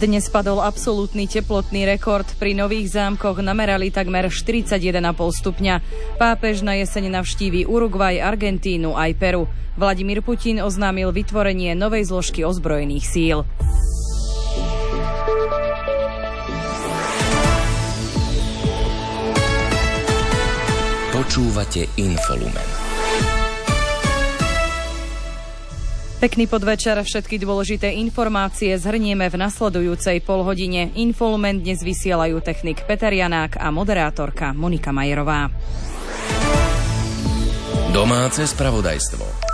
Dnes padol absolútny teplotný rekord. Pri Nových Zámkoch namerali takmer 41,5 stupňa. Pápež na jeseň navštíví Uruguay, Argentínu aj Peru. Vladimír Putin oznámil vytvorenie novej zložky ozbrojených síl. Počúvate Infolumen. Pekný podvečer, všetky dôležité informácie zhrnieme v nasledujúcej polhodine. Infolumen dnes vysielajú technik Peter Janák a moderátorka Monika Majerová. Domáce spravodajstvo.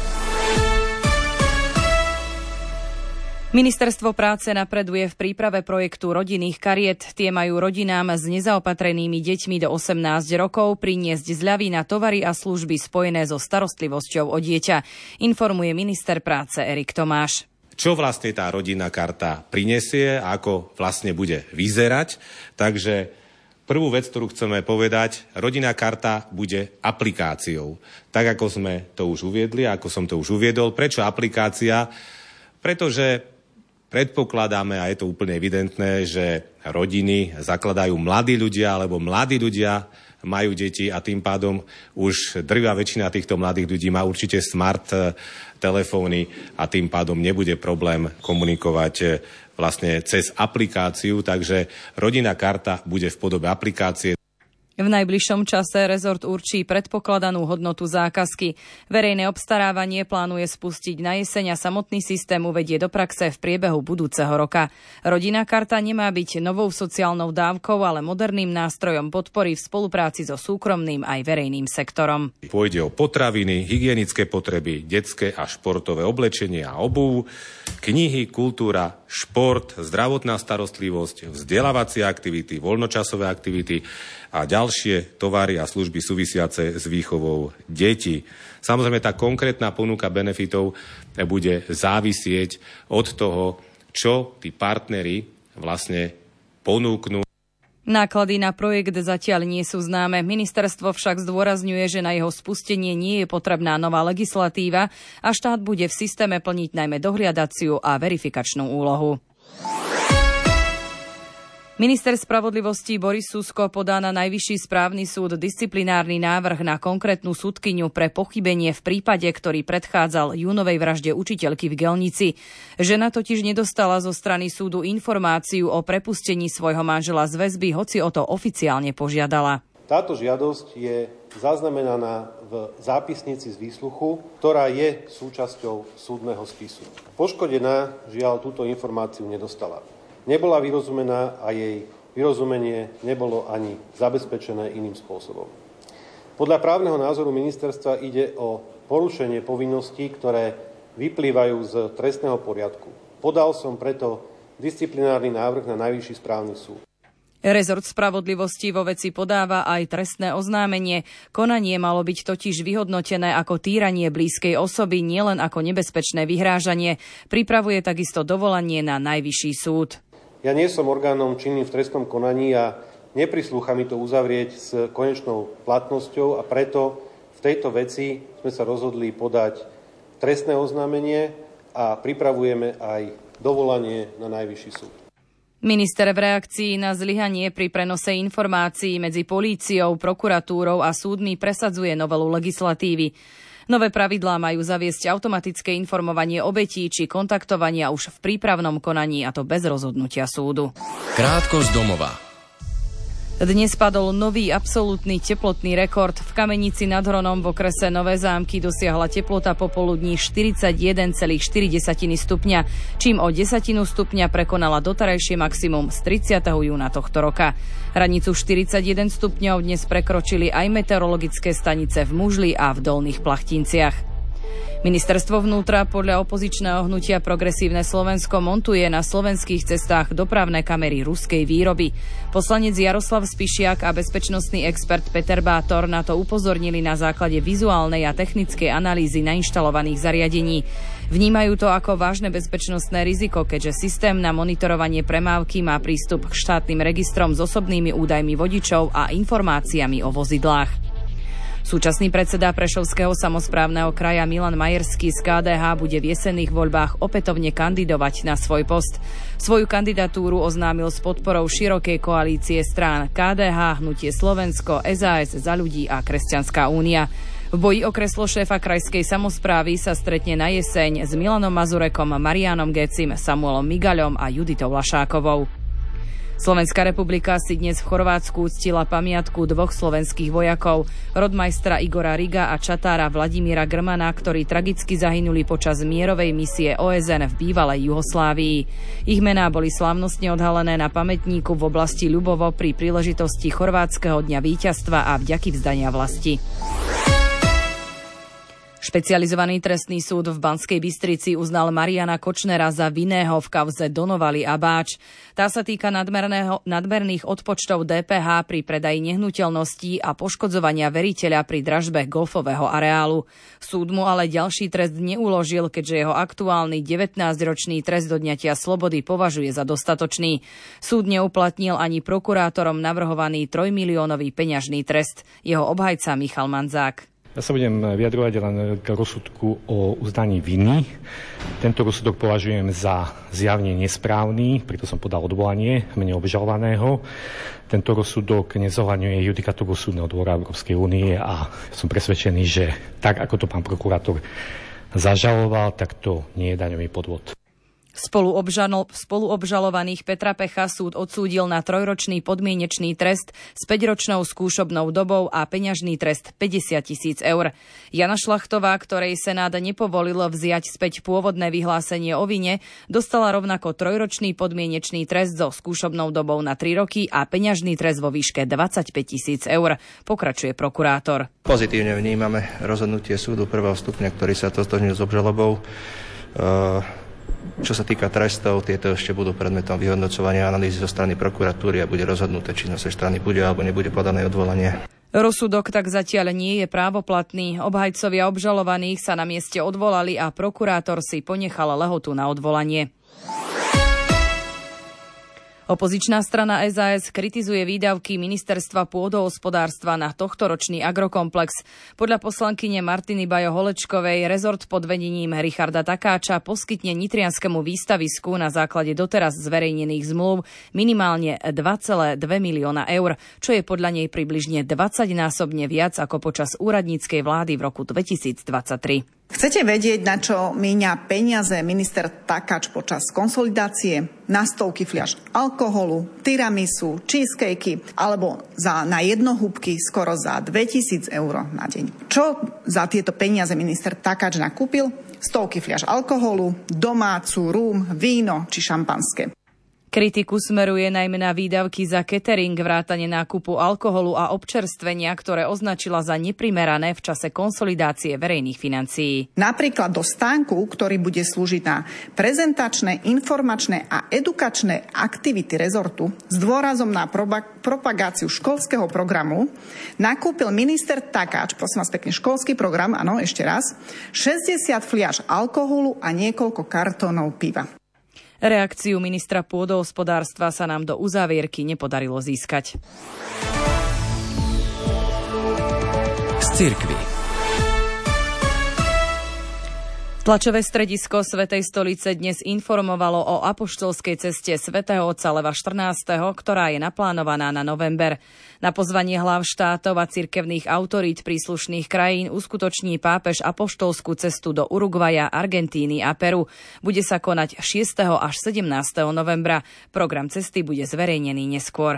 Ministerstvo práce napreduje v príprave projektu rodinných kariet. Tie majú rodinám s nezaopatrenými deťmi do 18 rokov priniesť zľavy na tovary a služby spojené so starostlivosťou o dieťa, informuje minister práce Erik Tomáš. Čo vlastne tá rodinná karta prinesie a ako vlastne bude vyzerať. Takže prvú vec, ktorú chceme povedať, rodinná karta bude aplikáciou. Tak ako sme to už uviedli, ako som to už uviedol. Prečo aplikácia? Pretože predpokladáme, a je to úplne evidentné, že rodiny zakladajú mladí ľudia, alebo mladí ľudia majú deti a tým pádom už drvivá väčšina týchto mladých ľudí má určite smart telefóny a tým pádom nebude problém komunikovať vlastne cez aplikáciu, takže rodinná karta bude v podobe aplikácie. V najbližšom čase rezort určí predpokladanú hodnotu zákazky. Verejné obstarávanie plánuje spustiť na jeseň a samotný systém uvedie do praxe v priebehu budúceho roka. Rodinná karta nemá byť novou sociálnou dávkou, ale moderným nástrojom podpory v spolupráci so súkromným aj verejným sektorom. Pôjde o potraviny, hygienické potreby, detské a športové oblečenie a obuv, knihy, kultúra, šport, zdravotná starostlivosť, vzdelávacie aktivity, voľnočasové aktivity a ďalšie tovary a služby súvisiace s výchovou detí. Samozrejme, tá konkrétna ponuka benefitov bude závisieť od toho, čo tí partneri vlastne ponúknú. Náklady na projekt zatiaľ nie sú známe. Ministerstvo však zdôrazňuje, že na jeho spustenie nie je potrebná nová legislatíva a štát bude v systéme plniť najmä dohliadaciu a verifikačnú úlohu. Minister spravodlivosti Boris Susko podá na Najvyšší správny súd disciplinárny návrh na konkrétnu sudkyňu pre pochybenie v prípade, ktorý predchádzal júnovej vražde učiteľky v Gelnici. Žena totiž nedostala zo strany súdu informáciu o prepustení svojho manžela z väzby, hoci o to oficiálne požiadala. Táto žiadosť je zaznamenaná v zápisnici z výsluchu, ktorá je súčasťou súdneho spisu. Poškodená žiaľ túto informáciu nedostala. Nebola vyrozumená a jej vyrozumenie nebolo ani zabezpečené iným spôsobom. Podľa právneho názoru ministerstva ide o porušenie povinností, ktoré vyplývajú z trestného poriadku. Podal som preto disciplinárny návrh na Najvyšší správny súd. Rezort spravodlivosti vo veci podáva aj trestné oznámenie. Konanie malo byť totiž vyhodnotené ako týranie blízkej osoby, nielen ako nebezpečné vyhrážanie. Pripravuje takisto dovolanie na Najvyšší súd. Ja nie som orgánom činným v trestnom konaní a neprislúcha mi to uzavrieť s konečnou platnosťou a preto v tejto veci sme sa rozhodli podať trestné oznámenie a pripravujeme aj dovolanie na Najvyšší súd. Minister v reakcii na zlyhanie pri prenose informácií medzi políciou, prokuratúrou a súdmi presadzuje novelu legislatívy. Nové pravidlá majú zaviesť automatické informovanie obetí či kontaktovania už v prípravnom konaní, a to bez rozhodnutia súdu. Krátko z domova. Dnes padol nový absolútny teplotný rekord. V Kamenici nad Hronom v okrese Nové Zámky dosiahla teplota popoludní 41,4 stupňa, čím o 10 stupňa prekonala doterajšie maximum z 30. júna tohto roka. Hranicu 41 stupňov dnes prekročili aj meteorologické stanice v Mužli a v Dolných Plachtinciach. Ministerstvo vnútra podľa opozičného hnutia Progresívne Slovensko montuje na slovenských cestách dopravné kamery ruskej výroby. Poslanec Jaroslav Spišiak a bezpečnostný expert Peter Bátor na to upozornili na základe vizuálnej a technickej analýzy nainštalovaných zariadení. Vnímajú to ako vážne bezpečnostné riziko, keďže systém na monitorovanie premávky má prístup k štátnym registrom s osobnými údajmi vodičov a informáciami o vozidlách. Súčasný predseda Prešovského samosprávneho kraja Milan Majerský z KDH bude v jesenných voľbách opätovne kandidovať na svoj post. Svoju kandidatúru oznámil s podporou širokej koalície strán KDH, Hnutie Slovensko, SAS, Za ľudí a Kresťanská únia. V boji o kreslo šéfa krajskej samosprávy sa stretne na jeseň s Milanom Mazurekom, Marianom Gecim, Samuelom Migaľom a Juditou Lašákovou. Slovenská republika si dnes v Chorvátsku uctila pamiatku dvoch slovenských vojakov, rodmajstra Igora Riga a čatára Vladimíra Grmana, ktorí tragicky zahynuli počas mierovej misie OSN v bývalej Juhoslávii. Ich mená boli slávnostne odhalené na pamätníku v oblasti Ľubovo pri príležitosti Chorvátskeho dňa víťazstva a vďaky vzdania vlasti. Špecializovaný trestný súd v Banskej Bystrici uznal Mariana Kočnera za vinného v kauze Donovali a Báč. Tá sa týka nadmerných odpočtov DPH pri predaji nehnuteľností a poškodzovania veriteľa pri dražbe golfového areálu. Súd mu ale ďalší trest neuložil, keďže jeho aktuálny 19-ročný trest odňatia slobody považuje za dostatočný. Súd neuplatnil ani prokurátorom navrhovaný 3-miliónový peňažný trest. Jeho obhajca Michal Manzák. Ja sa budem vyjadrovať len k rozsudku o uznaní viny. Tento rozsudok považujem za zjavne nesprávny, preto som podal odvolanie v mene obžalovaného. Tento rozsudok nezohľadňuje judikatúru Súdneho dvora Európskej únie a som presvedčený, že tak, ako to pán prokurátor zažaloval, tak to nie je daňový podvod. Spoluobžalovaných Petra Pecha súd odsúdil na 3-ročný podmienečný trest s 5-ročnou skúšobnou dobou a peňažný trest 50 000 eur. Jana Šlachtová, ktorej senát nepovolil vziať späť pôvodné vyhlásenie o vine, dostala rovnako 3-ročný podmienečný trest so skúšobnou dobou na 3 roky a peňažný trest vo výške 25 000 eur. Pokračuje prokurátor. Pozitívne vnímame rozhodnutie súdu prvého stupňa, ktorý sa totožnil s obžalobou. Čo sa týka trestov, tieto ešte budú predmetom vyhodnocovania analýzy zo strany prokuratúry a bude rozhodnuté, či na sa strany bude alebo nebude podané odvolanie. Rozsudok tak zatiaľ nie je právoplatný. Obhajcovia obžalovaných sa na mieste odvolali a prokurátor si ponechal lehotu na odvolanie. Opozičná strana SAS kritizuje výdavky ministerstva pôdohospodárstva na tohtoročný agrokomplex. Podľa poslankyne Martiny Bajo-Holečkovej rezort pod vedením Richarda Takáča poskytne nitrianskému výstavisku na základe doteraz zverejnených zmluv minimálne 2,2 milióna eur, čo je podľa nej približne 20-násobne viac ako počas úradníckej vlády v roku 2023. Chcete vedieť, na čo míňa peniaze minister Takáč počas konsolidácie? Na stovky fľaš alkoholu, tiramisu, cheesecakey alebo na jednohúbky skoro za 2000 eur na deň. Čo za tieto peniaze minister Takáč nakúpil? Stovky fľaš alkoholu, domácu, rum, víno či šampanské. Kritiku smeruje najmä na výdavky za catering, vrátane nákupu alkoholu a občerstvenia, ktoré označila za neprimerané v čase konsolidácie verejných financií. Napríklad do stánku, ktorý bude slúžiť na prezentačné, informačné a edukačné aktivity rezortu s dôrazom na propagáciu školského programu, nakúpil minister Takáč, prosím vás pekne, školský program, áno, ešte raz, 60 fliaš alkoholu a niekoľko kartónov piva. Reakciu ministra pôdohospodárstva sa nám do uzávierky nepodarilo získať. Z cirkvi. Tlačové stredisko Svätej stolice dnes informovalo o apoštolskej ceste svätého otca Leva XIV., ktorá je naplánovaná na november. Na pozvanie hlav štátov a cirkevných autorít príslušných krajín uskutoční pápež apoštolskú cestu do Uruguaja, Argentíny a Peru. Bude sa konať 6. až 17. novembra. Program cesty bude zverejnený neskôr.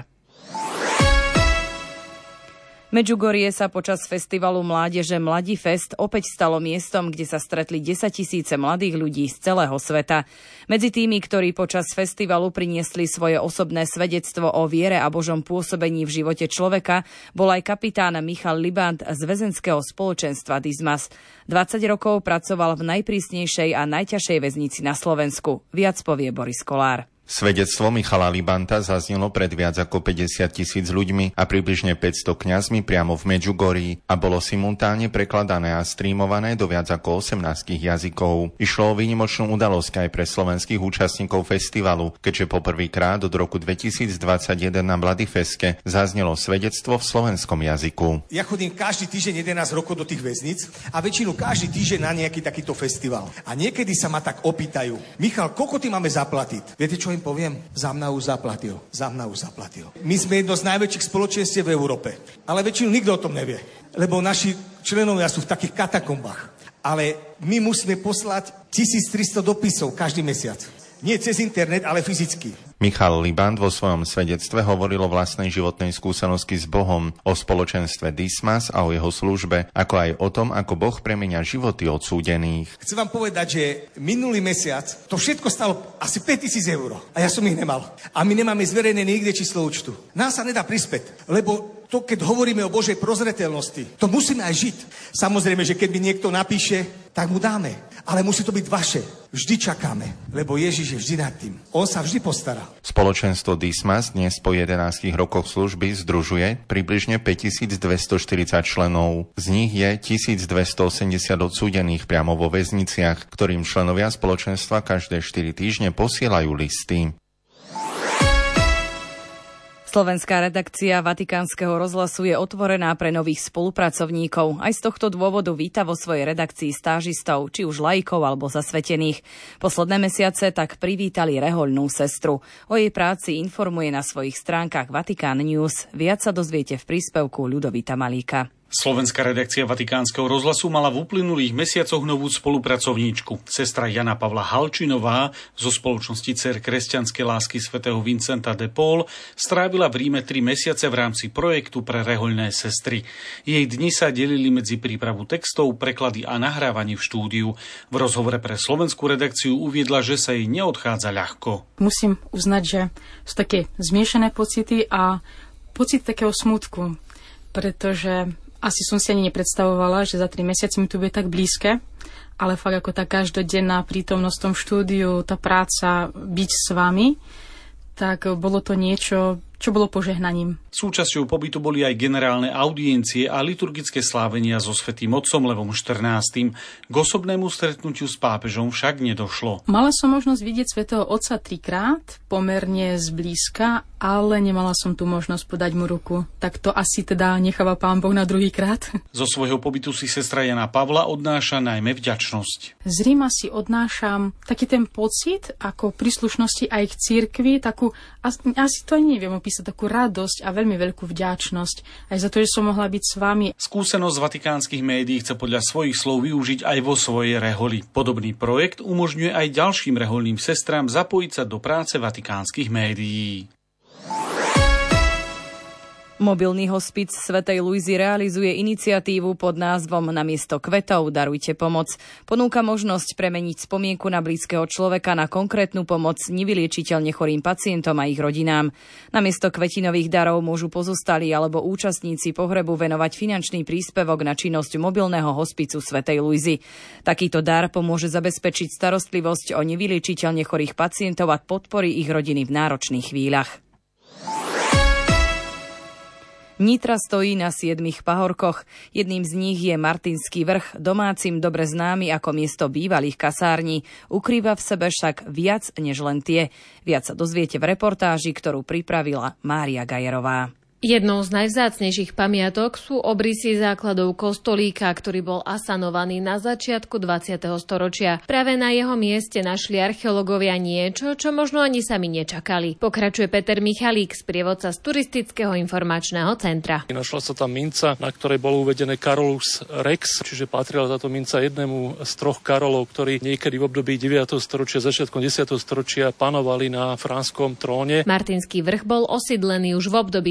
Medžugorie sa počas festivalu mládeže Mladifest opäť stalo miestom, kde sa stretli 10 000 mladých ľudí z celého sveta. Medzi tými, ktorí počas festivalu priniesli svoje osobné svedectvo o viere a Božom pôsobení v živote človeka, bol aj kapitán Michal Libant z väzenského spoločenstva Dizmas. 20 rokov pracoval v najprísnejšej a najťažšej väznici na Slovensku. Viac povie Boris Kolár. Svedectvo Michala Libanta zaznelo pred viac ako 50 000 ľuďmi a približne 500 kňazmi priamo v Medžugorí a bolo simultánne prekladané a streamované do viac ako 18 jazykov. Išlo o výnimočnú udalosť aj pre slovenských účastníkov festivalu, keďže poprvýkrát od roku 2021 na Mladifeske zaznelo svedectvo v slovenskom jazyku. Ja chodím každý týždeň 11 rokov do tých väzníc a väčšinu každý týždeň na nejaký takýto festival. A niekedy sa ma tak opýtajú: Michal, koľko ty máme zaplatiť? Viete, čo im poviem? Za mňa už zaplatil. My sme jedno z najväčších spoločenstiev v Európe. Ale väčšinu nikto o tom nevie. Lebo naši členovia sú v takých katakombách. Ale my musíme poslať 1300 dopisov každý mesiac. Nie cez internet, ale fyzicky. Michal Libant vo svojom svedectve hovoril o vlastnej životnej skúsenosti s Bohom, o spoločenstve Dismas a o jeho službe, ako aj o tom, ako Boh premenia životy odsúdených. Chcem vám povedať, že minulý mesiac to všetko stalo asi 5 000 eur a ja som ich nemal. A my nemáme zverejnené nikde číslo účtu. Nás sa nedá prispäť, lebo to, keď hovoríme o Božej prozreteľnosti, to musíme aj žiť. Samozrejme, že keď mi niekto napíše, tak mu dáme. Ale musí to byť vaše. Vždy čakáme, lebo Ježiš je vždy nad tým. On sa vždy postará. Spoločenstvo Dismas dnes po 11 rokoch služby združuje približne 5240 členov. Z nich je 1280 odsúdených priamo vo väzniciach, ktorým členovia spoločenstva každé 4 týždne posielajú listy. Slovenská redakcia Vatikánskeho rozhlasu je otvorená pre nových spolupracovníkov. Aj z tohto dôvodu víta vo svojej redakcii stážistov, či už laikov alebo zasvetených. Posledné mesiace tak privítali rehoľnú sestru. O jej práci informuje na svojich stránkach Vatikán News. Viac sa dozviete v príspevku Ľudovita Malíka. Slovenská redakcia Vatikánskeho rozhlasu mala v uplynulých mesiacoch novú spolupracovníčku. Sestra Jana Pavla Halčinová zo spoločnosti Dcér kresťanskej lásky svätého Vincenta de Paul strávila v Ríme 3 mesiace v rámci projektu pre rehoľné sestry. Jej dni sa delili medzi prípravu textov, preklady a nahrávanie v štúdiu. V rozhovore pre slovenskú redakciu uviedla, že sa jej neodchádza ľahko. Musím uznať, že sú také zmiešané pocity a pocit takého smútku, pretože asi som si ani nepredstavovala, že za 3 mesiace mi tu bude tak blízke, ale fakt ako tá každodenná prítomnosť v tom štúdiu, tá práca, byť s vami, tak bolo to niečo, čo bolo požehnaním. Súčasťou pobytu boli aj generálne audiencie a liturgické slávenia so svätým otcom Levom XIV. K osobnému stretnutiu s pápežom však nedošlo. Mala som možnosť vidieť svätého otca 3-krát, pomerne zblízka, ale nemala som tu možnosť podať mu ruku. Tak to asi teda necháva Pán Boh na druhýkrát. Zo svojho pobytu si sestra Jana Pavla odnáša najmä vďačnosť. Z Ríma si odnášam taký ten pocit ako príslušnosti aj k cirkvi, takú, asi to neviem opísať, takú radosť a veľmi veľkú vďačnosť aj za to, že som mohla byť s vami. Skúsenosť vatikánskych médií chce podľa svojich slov využiť aj vo svojej reholi. Podobný projekt umožňuje aj ďalším reholným sestrám zapojiť sa do práce vatikánskych médií. Mobilný hospic svätej Luizy realizuje iniciatívu pod názvom Namiesto kvetov darujte pomoc. Ponúka možnosť premeniť spomienku na blízkeho človeka na konkrétnu pomoc nevyliečiteľne chorým pacientom a ich rodinám. Namiesto kvetinových darov môžu pozostali alebo účastníci pohrebu venovať finančný príspevok na činnosť mobilného hospicu svätej Luizy. Takýto dar pomôže zabezpečiť starostlivosť o nevyliečiteľne chorých pacientov a podporí ich rodiny v náročných chvíľach. Nitra stojí na 7 pahorkoch. Jedným z nich je Martinský vrch, domácim dobre známy ako miesto bývalých kasární. Ukrýva v sebe však viac než len tie. Viac sa dozviete v reportáži, ktorú pripravila Mária Gajerová. Jednou z najvzácnejších pamiatok sú obrysy základov kostolíka, ktorý bol asanovaný na začiatku 20. storočia. Práve na jeho mieste našli archeológovia niečo, čo možno ani sami nečakali. Pokračuje Peter Michalík, sprievodca z turistického informačného centra. Našla sa tam minca, na ktorej bolo uvedené Carolus Rex, čiže patrila táto minca jednému z 3 Karolov, ktorí niekedy v období 9. storočia, začiatkom 10. storočia panovali na franskom tróne. Martinský vrch bol osídlený už v období neolitiku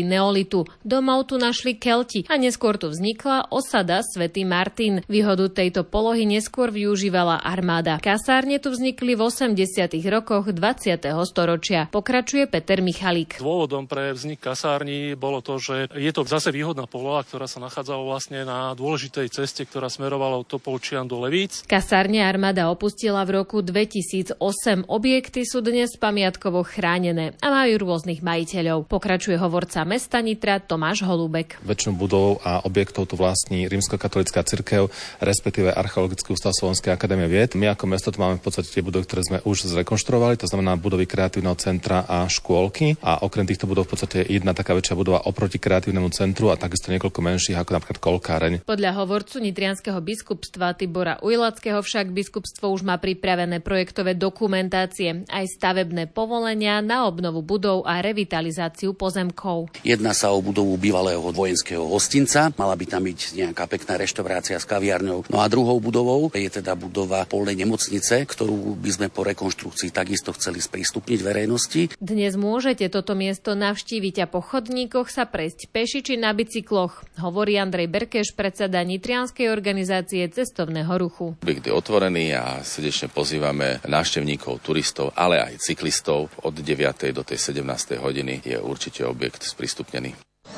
komunitu. Domov tu našli Kelti a neskôr tu vznikla osada Svätý Martin. Výhodu tejto polohy neskôr využívala armáda. Kasárne tu vznikli v 80. rokoch 20. storočia. Pokračuje Peter Michalík. Dôvodom pre vznik kasární bolo to, že je to zase výhodná poloha, ktorá sa nachádzala vlastne na dôležitej ceste, ktorá smerovala od Topolčian do Levíc. Kasárne armáda opustila v roku 2008. Objekty sú dnes pamiatkovo chránené a majú rôznych majiteľov. Pokračuje hovorca mesta Nitra Tomáš Holúbek. Väčšinu budov a objektov tu vlastní Rímskokatolícka cirkev, respektíve Archeologický ústav Slovenskej akadémie vied. My ako mesto tu máme v podstate tie budovy, ktoré sme už zrekonštruovali, to znamená budovy kreatívneho centra a škôlky. A okrem týchto budov v podstate jedna taká väčšia budova oproti kreatívnemu centru a takisto niekoľko menších, ako napríklad kolkáreň. Podľa hovorcu nitrianskeho biskupstva Tibora Ujlackého však biskupstvo už má pripravené projektové dokumentácie, aj stavebné povolenia na obnovu budov a revitalizáciu pozemkov. Jedná sa o budovu bývalého vojenského hostinca, mala by tam byť nejaká pekná reštaurácia s kaviarňou. No a druhou budovou je teda budova polnej nemocnice, ktorú by sme po rekonštrukcii takisto chceli sprístupniť verejnosti. Dnes môžete toto miesto navštíviť a po chodníkoch sa prejsť peši či na bicykloch, hovorí Andrej Berkeš, predseda nitrianskej organizácie cestovného ruchu. Objekt je otvorený a srdečne pozývame návštevníkov, turistov, ale aj cyklistov. Od 9. do tej 17. hodiny je určite objekt sprístupnený.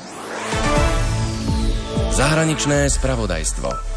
Zahraničné spravodajstvo.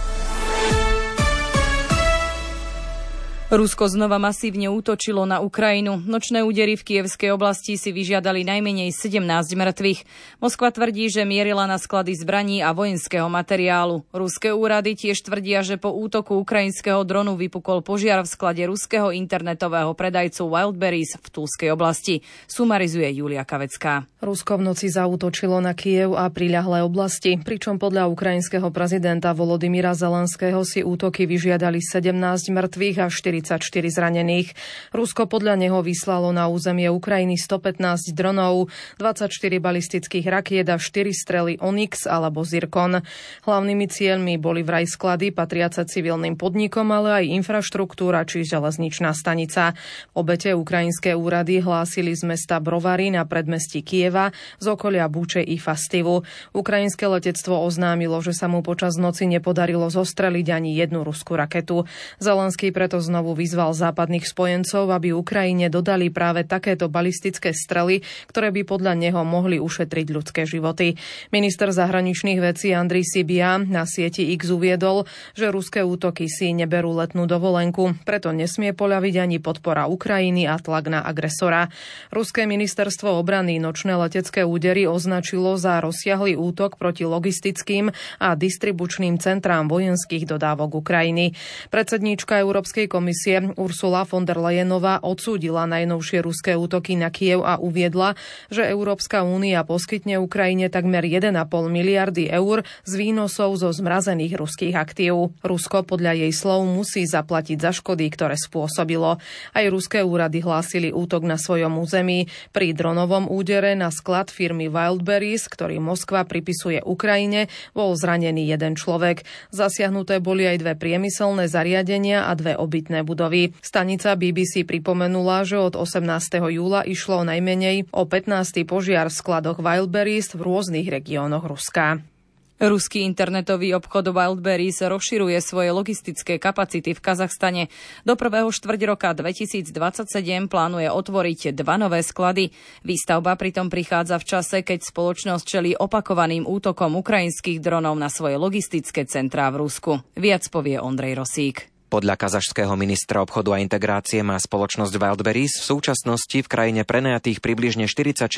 Rusko znova masívne útočilo na Ukrajinu. Nočné údery v Kievskej oblasti si vyžiadali najmenej 17 mŕtvych. Moskva tvrdí, že mierila na sklady zbraní a vojenského materiálu. Ruské úrady tiež tvrdia, že po útoku ukrajinského dronu vypukol požiar v sklade ruského internetového predajcu Wildberries v Tulskej oblasti. Sumarizuje Julia Kavecká. Rusko v noci zaútočilo na Kyjev a priľahlé oblasti, pričom podľa ukrajinského prezidenta Volodymyra Zelenského si útoky vyžiadali 17 mŕtvych a 44 zranených. Rusko podľa neho vyslalo na územie Ukrajiny 115 dronov, 24 balistických rakiet a 4 strely Onyx alebo Zirkon. Hlavnými cieľmi boli vraj sklady patriace civilným podnikom, ale aj infraštruktúra či železničná stanica. Obete ukrajinské úrady hlásili z mesta Brovary na predmestí Kyjeva, z okolia Buče i Fastivu. Ukrajinské letectvo oznámilo, že sa mu počas noci nepodarilo zostreliť ani jednu ruskú raketu. Zelenský preto znovu vyzval západných spojencov, aby Ukrajine dodali práve takéto balistické strely, ktoré by podľa neho mohli ušetriť ľudské životy. Minister zahraničných vecí Andrej Sybiha na sieti X uviedol, že ruské útoky si neberú letnú dovolenku, preto nesmie poľaviť ani podpora Ukrajiny a tlak na agresora. Ruské ministerstvo obrany nočné letecké údery označilo za rozsiahly útok proti logistickým a distribučným centrám vojenských dodávok Ukrajiny. Predsedníčka Európskej komisie Ursula von der Leyenová odsúdila najnovšie ruské útoky na Kyjev a uviedla, že Európska únia poskytne Ukrajine takmer 1,5 miliardy eur z výnosov zo zmrazených ruských aktív. Rusko podľa jej slov musí zaplatiť za škody, ktoré spôsobilo. Aj ruské úrady hlásili útok na svojom území. Pri dronovom údere na sklad firmy Wildberries, ktorý Moskva pripisuje Ukrajine, bol zranený jeden človek. Zasiahnuté boli aj 2 priemyselné zariadenia a 2 obytné budovy. Stanica BBC pripomenula, že od 18. júla išlo najmenej o 15. požiar v skladoch Wildberries v rôznych regiónoch Ruska. Ruský internetový obchod Wildberries rozširuje svoje logistické kapacity v Kazachstane. Do prvého štvrťroka 2027 plánuje otvoriť 2 nové sklady. Výstavba pritom prichádza v čase, keď spoločnosť čelí opakovaným útokom ukrajinských dronov na svoje logistické centrá v Rusku. Viac povie Ondrej Rosík. Podľa kazašského ministra obchodu a integrácie má spoločnosť Wildberries v súčasnosti v krajine prenajatých približne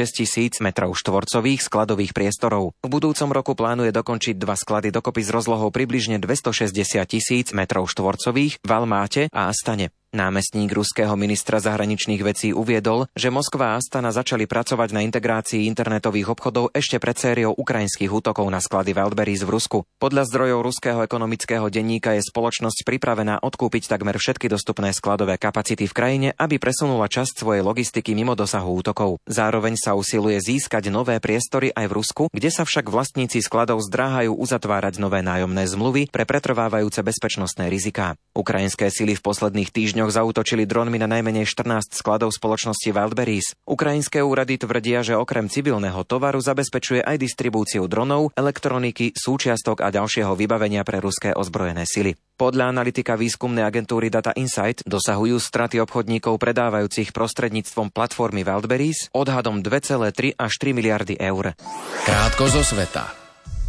46 000 metrov štvorcových skladových priestorov. V budúcom roku plánuje dokončiť 2 sklady dokopy s rozlohou približne 260 000 metrov štvorcových v Almáte a Astane. Námestník ruského ministra zahraničných vecí uviedol, že Moskva a Astana začali pracovať na integrácii internetových obchodov ešte pred sériou ukrajinských útokov na sklady Wildberries v Rusku. Podľa zdrojov ruského ekonomického denníka je spoločnosť pripravená odkúpiť takmer všetky dostupné skladové kapacity v krajine, aby presunula časť svojej logistiky mimo dosahu útokov. Zároveň sa usiluje získať nové priestory aj v Rusku, kde sa však vlastníci skladov zdráhajú uzatvárať nové nájomné zmluvy pre pretrvávajúce bezpečnostné riziká. Ukrajinské sily v posledných týždňoch dňoch zaútočili dronmi na najmenej 14 skladov spoločnosti Wildberries. Ukrajinské úrady tvrdia, že okrem civilného tovaru zabezpečuje aj distribúciu dronov, elektroniky, súčiastok a ďalšieho vybavenia pre ruské ozbrojené sily. Podľa analytika výskumnej agentúry Data Insight dosahujú straty obchodníkov predávajúcich prostredníctvom platformy Wildberries odhadom 2,3 až 3 miliardy eur. Krátko zo sveta.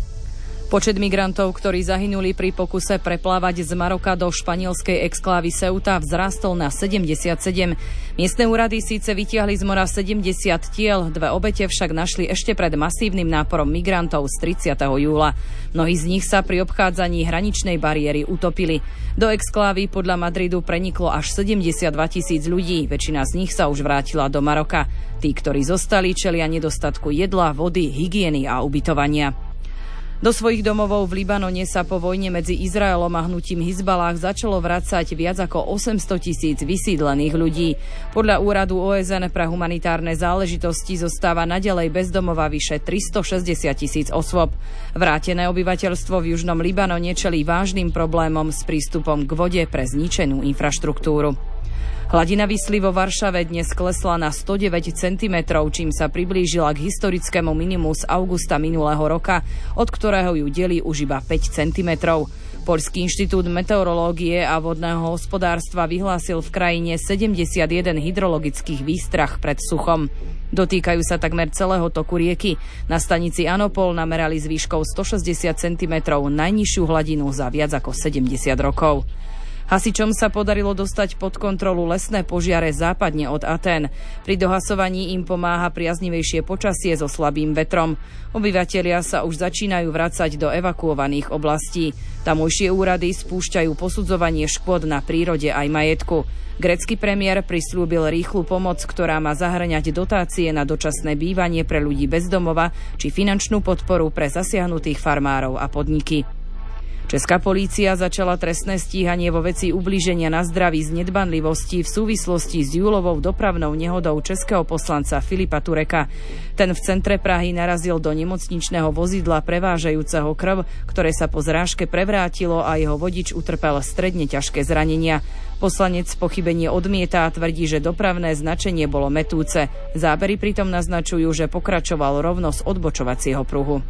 Počet migrantov, ktorí zahynuli pri pokuse preplávať z Maroka do španielskej exklávy Ceuta, vzrástol na 77. Miestne úrady síce vytiahli z mora 70 tiel, 2 obete však našli ešte pred masívnym náporom migrantov z 30. júla. Mnohí z nich sa pri obchádzaní hraničnej bariéry utopili. Do exklávy podľa Madridu preniklo až 72 000 ľudí, väčšina z nich sa už vrátila do Maroka. Tí, ktorí zostali, čelia nedostatku jedla, vody, hygieny a ubytovania. Do svojich domovov v Libanone sa po vojne medzi Izraelom a hnutím Hizbalách začalo vracať viac ako 800 000 vysídlených ľudí. Podľa úradu OSN pre humanitárne záležitosti zostáva naďalej bez domova vyše 360 000 osôb. Vrátené obyvateľstvo v južnom Libanone čelí vážnym problémom s prístupom k vode pre zničenú infraštruktúru. Hladina Visly vo Varšave dnes klesla na 109 cm, čím sa priblížila k historickému minimu z augusta minulého roka, od ktorého ju delí už iba 5 cm. Poľský inštitút meteorológie a vodného hospodárstva vyhlásil v krajine 71 hydrologických výstrah pred suchom. Dotýkajú sa takmer celého toku rieky. Na stanici Anopol namerali s výškou 160 cm najnižšiu hladinu za viac ako 70 rokov. Hasičom sa podarilo dostať pod kontrolu lesné požiare západne od Atén. Pri dohasovaní im pomáha priaznivejšie počasie so slabým vetrom. Obyvatelia sa už začínajú vracať do evakuovaných oblastí. Tamojšie úrady spúšťajú posudzovanie škôd na prírode aj majetku. Grécky premiér prislúbil rýchlu pomoc, ktorá má zahŕňať dotácie na dočasné bývanie pre ľudí bez domova či finančnú podporu pre zasiahnutých farmárov a podniky. Česká polícia začala trestné stíhanie vo veci ublíženia na zdraví z nedbanlivosti v súvislosti s júlovou dopravnou nehodou českého poslanca Filipa Tureka. Ten v centre Prahy narazil do nemocničného vozidla prevážajúceho krv, ktoré sa po zrážke prevrátilo a jeho vodič utrpel stredne ťažké zranenia. Poslanec pochybenie odmieta a tvrdí, že dopravné značenie bolo mätúce. Zábery pritom naznačujú, že pokračoval rovno z odbočovacieho pruhu.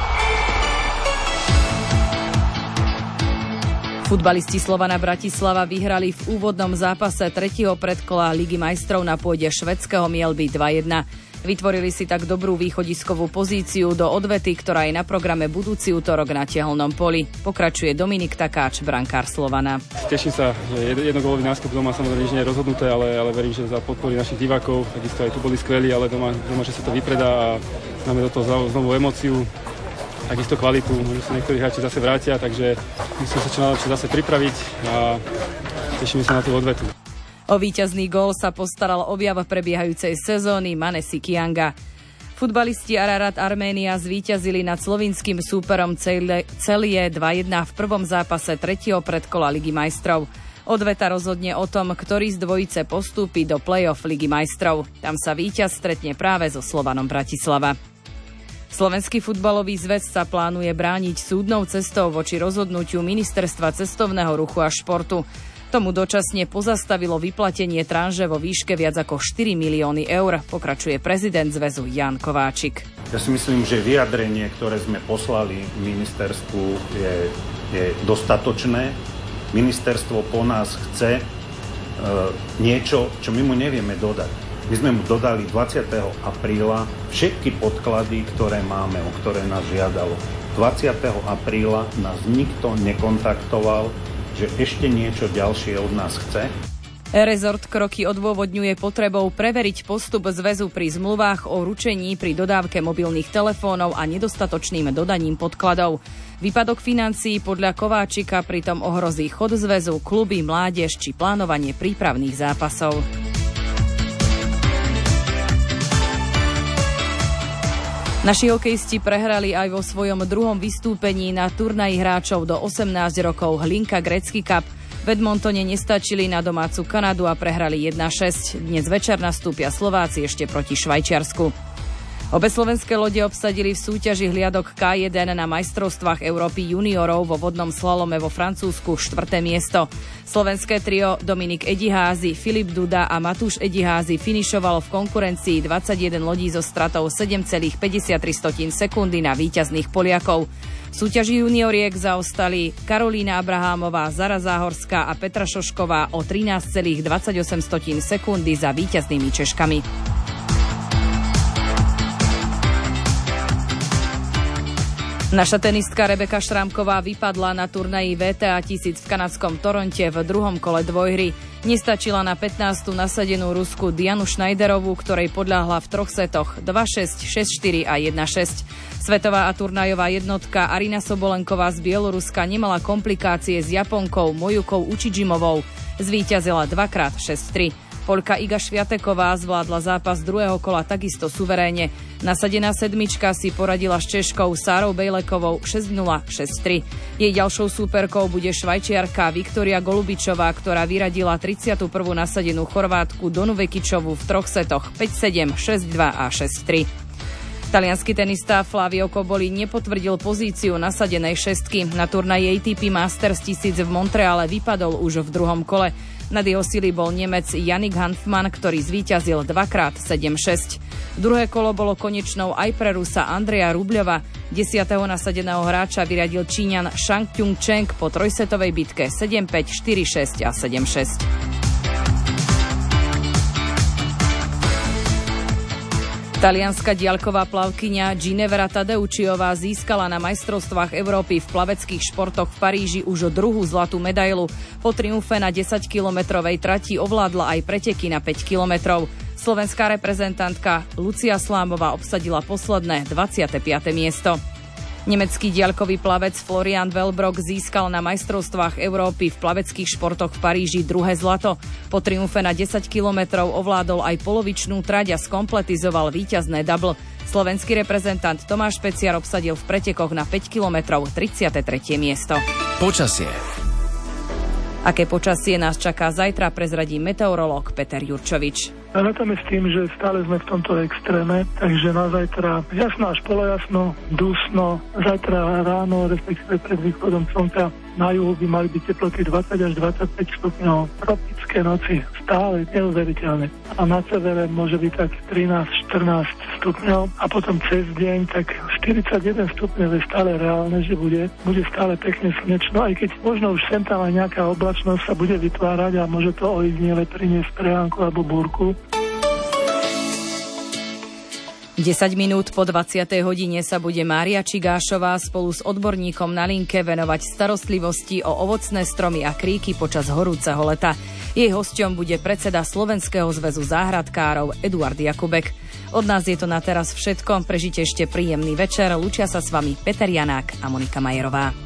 Futbalisti Slovana Bratislava vyhrali v úvodnom zápase 3. predkola Ligy majstrov na pôde švédskeho Mjällby 2-1. Vytvorili si tak dobrú východiskovú pozíciu do odvety, ktorá je na programe budúci utorok na Tehelnom poli. Pokračuje Dominik Takáč, brankár Slovana. Teším sa, že jednogólový náskok doma samozrejme nič nie je rozhodnuté, ale verím, že za podpory našich divákov, takisto aj tu boli skvelí, ale doma že sa to vypredá a máme do toho znovu emóciu. Takisto kvalitu, možno sa niektorí hráči zase vrátia, takže musíme sa čo najlepšie zase pripraviť a tešíme sa na tú odvetu. O víťazný gól sa postaral objav prebiehajúcej sezóny Manesi Kianga. Futbalisti Ararat Arménia zvíťazili nad slovinským súperom Celie 2-1 v prvom zápase 3. predkola Ligy majstrov. Odveta rozhodne o tom, ktorý z dvojice postúpi do play-off Ligy majstrov. Tam sa víťaz stretne práve so Slovanom Bratislava. Slovenský futbalový zväz sa plánuje brániť súdnou cestou voči rozhodnutiu Ministerstva cestovného ruchu a športu. Tomu dočasne pozastavilo vyplatenie tranže vo výške viac ako 4 milióny eur, pokračuje prezident zväzu Ján Kováčik. Ja si myslím, že vyjadrenie, ktoré sme poslali ministerstvu, je dostatočné. Ministerstvo po nás chce niečo, čo my mu nevieme dodať. My sme mu dodali 20. apríla všetky podklady, ktoré máme, o ktoré nás žiadalo. 20. apríla nás nikto nekontaktoval, že ešte niečo ďalšie od nás chce. Rezort kroky odôvodňuje potrebou preveriť postup zväzu pri zmluvách o ručení pri dodávke mobilných telefónov a nedostatočným dodaním podkladov. Výpadok financií podľa Kováčika pritom ohrozí chod zväzu, kluby, mládež či plánovanie prípravných zápasov. Naši hokejisti prehrali aj vo svojom druhom vystúpení na turnaji hráčov do 18 rokov Hlinka Gretzky Cup. V Edmontone nestačili na domácu Kanadu a prehrali 1-6. Dnes večer nastúpia Slováci ešte proti Švajčiarsku. Obe slovenské lode obsadili v súťaži hliadok K1 na majstrovstvách Európy juniorov vo vodnom slalome vo Francúzsku 4. miesto. Slovenské trio Dominik Ediházy, Filip Duda a Matúš Ediházy finišovalo v konkurencii 21 lodí so stratou 7,53 sekundy na víťazných Poliakov. V súťaži junioriek zaostali Karolína Abrahámová, Zara Záhorská a Petra Šošková o 13,28 sekundy za víťaznými Češkami. Naša tenistka Rebeka Šrámková vypadla na turnaji WTA 1000 v kanadskom Toronte v druhom kole dvojhry. Nestačila na 15. nasadenú Rusku Dianu Schneiderovú, ktorej podľahla v troch setoch 2-6, 6-4 a 1-6. Svetová a turnajová jednotka Arina Sobolenková z Bieloruska nemala komplikácie s Japonkou Mojukou Uchijimovou. Zvíťazila 2x6-3. Poľka Iga Šviateková zvládla zápas druhého kola takisto suverénne. Nasadená sedmička si poradila s Češkou Sárou Bejlekovou 6-0, 6-3. Jej ďalšou súperkou bude Švajčiarka Viktória Golubičová, ktorá vyradila 31. nasadenú Chorvátku Donu Vekičovú v troch setoch 5-7, 6-2 a 6-3. Taliansky tenista Flavio Cobolli nepotvrdil pozíciu nasadenej šestky. Na turnaji ATP Masters 1000 v Montreale vypadol už v druhom kole. Nad jeho sily bol Nemec Jannik Hanfmann, ktorý zvíťazil 2x7-6. Druhé kolo bolo konečnou aj pre Rusa Andreja Rubľova. 10. nasadeného hráča vyradil Číňan Shang Kyung Cheng po trojsetovej bitke 7-5, 4-6 a 7-6. Talianska diaľková plavkyňa Ginevra Tadeucciová získala na majstrovstvách Európy v plaveckých športoch v Paríži už druhú zlatú medailu. Po triumfe na 10-kilometrovej trati ovládla aj preteky na 5 kilometrov. Slovenská reprezentantka Lucia Slámová obsadila posledné 25. miesto. Nemecký diaľkový plavec Florian Wellbrock získal na majstrovstvách Európy v plaveckých športoch v Paríži druhé zlato. Po triumfe na 10 kilometrov ovládol aj polovičnú trať a skompletizoval víťazné double. Slovenský reprezentant Tomáš Peciar obsadil v pretekoch na 5 kilometrov 33. miesto. Počasie. Aké počasie nás čaká zajtra, prezradí meteorológ Peter Jurčovič. Rátame s tým, že stále sme v tomto extréme, takže na zajtra jasno až polojasno, dusno. Zajtra ráno, respektíve pred východom slnka, na juhu by mali byť teploty 20 až 25 stupňov. Tropické noci stále neuveriteľné. A na severe môže byť tak 13-14 stupňov a potom cez deň tak 41 stupňov je stále reálne, že bude stále pekne slnečno, aj keď možno už sem tam aj nejaká oblačnosť sa bude vytvárať a môže to ojedinele priniesť prehánku alebo búrku. 10 minút po 20. hodine sa bude Mária Čigášová spolu s odborníkom na linke venovať starostlivosti o ovocné stromy a kríky počas horúceho leta. Jej hosťom bude predseda Slovenského zväzu záhradkárov Eduard Jakubek. Od nás je to na teraz všetko. Prežite ešte príjemný večer. Lúčia sa s vami Peter Janák a Monika Majerová.